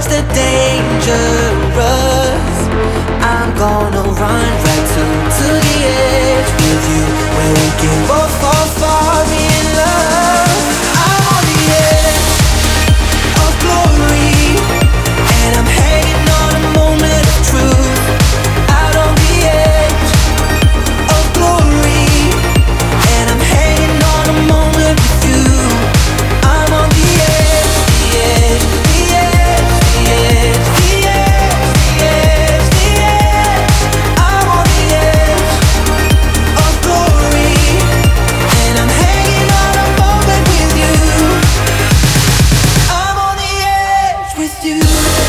the dangerous. I'm gonna run right to the edge with you, where we can both fall far in love. I'm on the edge of glory, and I'm hanging on a moment of truth. Out on the edge of glory, and I'm hanging on a moment with you. I'm on the edge, the edge, the edge, the edge, the edge, the edge, the edge. I'm on the edge of glory, and I'm hanging on a moment with you. I'm on the edge with you.